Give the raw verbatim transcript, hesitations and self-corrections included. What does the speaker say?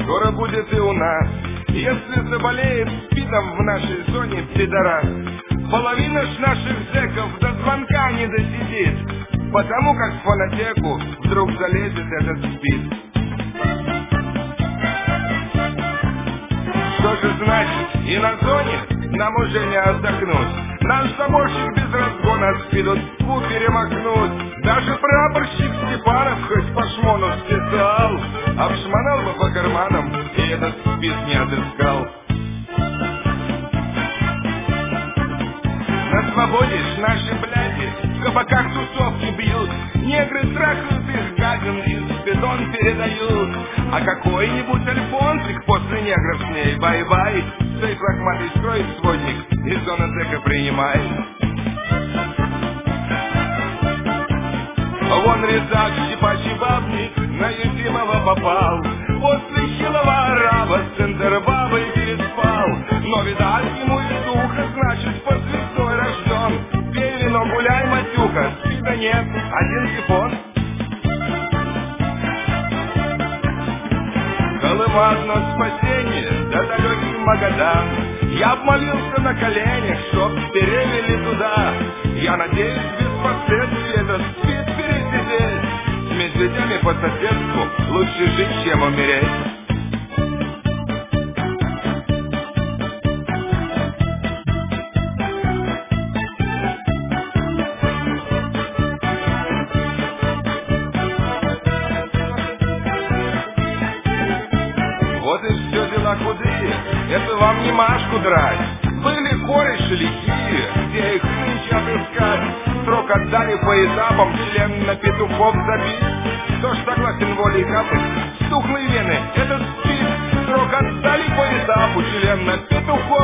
скоро будет и у нас. Если заболеет спидом в нашей зоне пидорас, половина ж наших зэков до звонка не досидит, потому как в фонотеку вдруг залезет этот спид. Что же значит, и на зоне нам уже не отдохнуть? Наш заборщик без разгона спидут тьфу перемахнуть. Даже прапорщик Степанов хоть по шмону списал, обшмонал бы по карманам и этот спид не отыскал. На свободе ж наши бляди в кабаках тусовки бьют, негры трахают их гадин и спидон передают. А какой-нибудь альфонсик после негров с ней бай-бай, сейф лохматый строит сводник и зона зэка принимает. Вон резак, щипачий бабник на Юдимова попал, после хилого араба с центр-бабой переспал. Но, видать, ему из духа, значит, под звездой рожден. Пей вино, гуляй, матюка, спида нет, один сифон. Колыма одно спасение, да далекий Магадан. Я обмолился на коленях, чтоб перевели туда. Я надеюсь, без последствий этот спид пересидеть. С медведями по соседству лучше жить, чем умереть. Вот и все дела худые, это вам не Машку драть. Были кореши лихие, где их нынче отыскать? Срок отдали по этапам, член на петухов забить. Кто ж согласен волей капать? Стухлые вены, это спид. Срок отдали по этапу, член на петухов